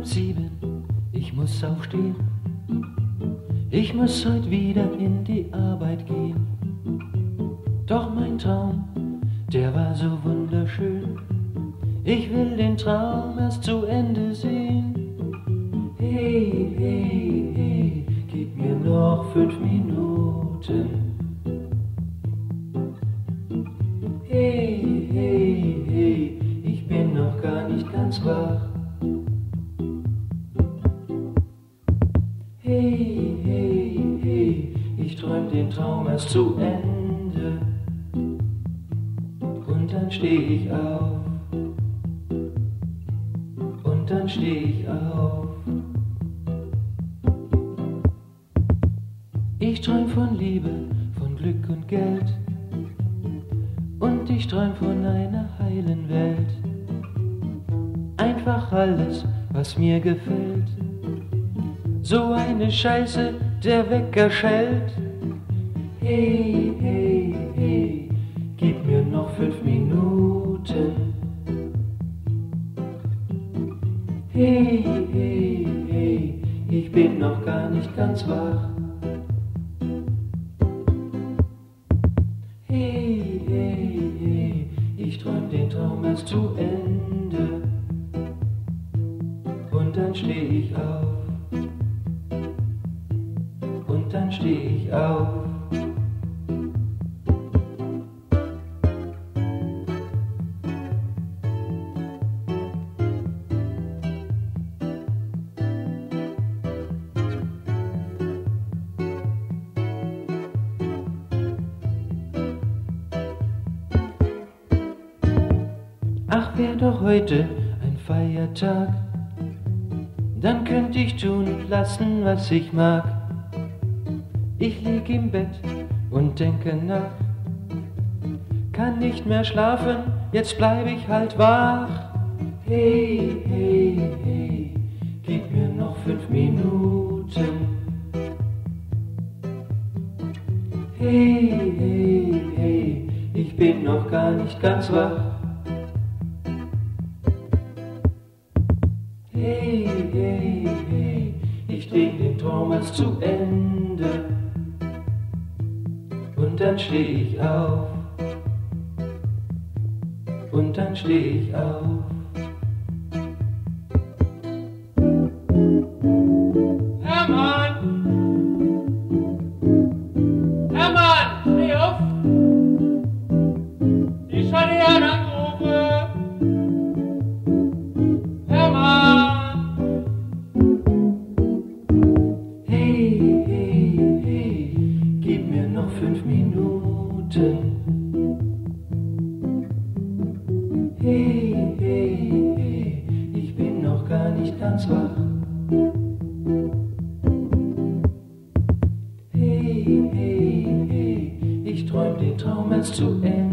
7, ich muss aufstehen. Ich muss heute wieder in die Arbeit gehen. Doch mein Traum, der war so wunderschön. Ich will den Traum erst zu Ende sehen. Hey, hey, hey, gib mir noch 5 Minuten. Hey, hey, hey, ich bin noch gar nicht ganz wach. Hey, hey, hey, ich träum den Traum erst zu Ende. Und dann steh ich auf. Und dann steh ich auf. Ich träum von Liebe, von Glück und Geld. Und ich träum von einer heilen Welt. Einfach alles, was mir gefällt. So eine Scheiße, der Wecker schellt. Hey, hey, hey, gib mir noch 5 Minuten. Hey, hey, hey, ich bin noch gar nicht ganz wach. Hey, hey, hey, ich träum den Traum erst zu Ende. Und dann steh ich auf. Und dann steh ich auf. Ach, wär doch heute ein Feiertag, dann könnte ich tun und lassen, was ich mag. Ich lieg im Bett und denke nach, kann nicht mehr schlafen, jetzt bleib ich halt wach. Hey, hey, hey, gib mir noch 5 Minuten. Hey, hey, hey, ich bin noch gar nicht ganz wach. Hey, hey, hey, ich dreh den Traum erst zu Ende. Und dann steh ich auf. Und dann steh ich auf. Hermann! Hermann, steh auf! Die Scharnier anrufe! Hermann! Hey, hey, hey, gib mir noch 5 Minuten. Hey, hey, hey, ich bin noch gar nicht ganz wach. Hey, hey, hey, ich träum den Traum erst zu Ende.